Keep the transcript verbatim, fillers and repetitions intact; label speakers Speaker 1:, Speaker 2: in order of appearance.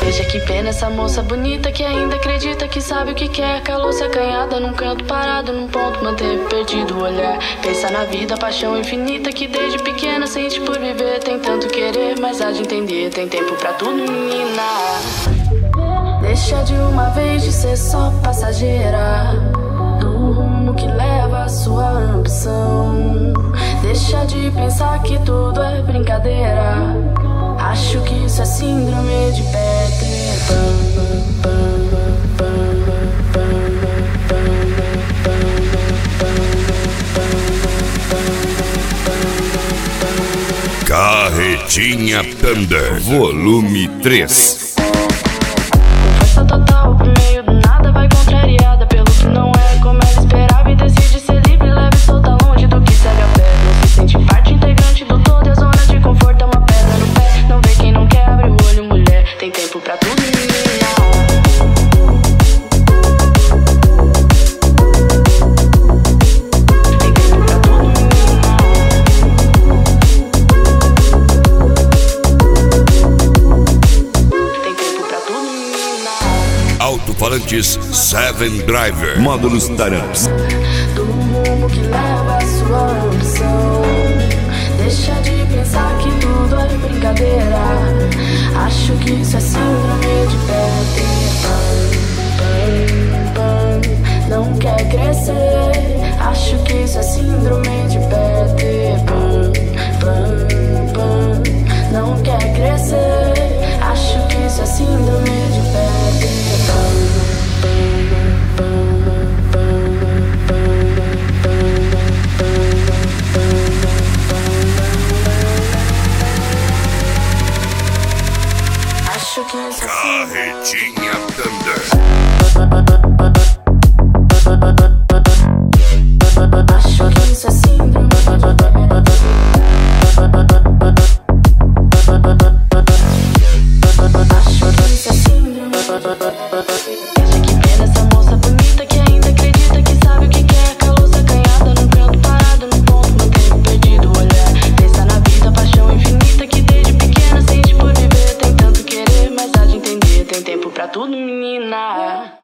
Speaker 1: Veja que pena essa moça bonita que ainda acredita que sabe o que quer. Calou-se acanhada num canto parado, num ponto manteve perdido o olhar. Pensa na vida, paixão infinita que desde pequena sente por viver. Tem tanto querer, mas há de entender, tem tempo pra tudo, menina. Deixa de uma vez de ser só passageira do rumo que leva a sua ambição. Deixa de pensar que tudo é brincadeira. Acho que isso é síndrome de Peter Pan.
Speaker 2: Carretinha Thunder, volume três.
Speaker 1: Força total pro meio do nada, vai contrariada pelo que não é como ela esperava e decide ser livre, leve e solta longe do que segue a pé. Não se sente parte integrante do todo e a zona de conforto é uma pedra no pé. Não vê quem não quer, abre o olho, mulher. Tem tempo pra tudo, menina. Tem tempo pra tudo, menina. Tem tempo pra tudo, menina.
Speaker 2: Alto-falantes Seven Driver, módulos Taramps.
Speaker 1: Do rumo que leva a sua ambição. Deixa de pensar que tudo é brincadeira. Acho que isso é síndrome de Peter Pan, Pan, Pan. Não quer crescer. Acho que isso é síndrome de Peter Pan, Pan, Pan. Não quer crescer. Acho que isso é síndrome de Peter Pan.
Speaker 2: Carretinha Thunder.
Speaker 1: Acho que isso é síndrome de Acho que isso é síndrome de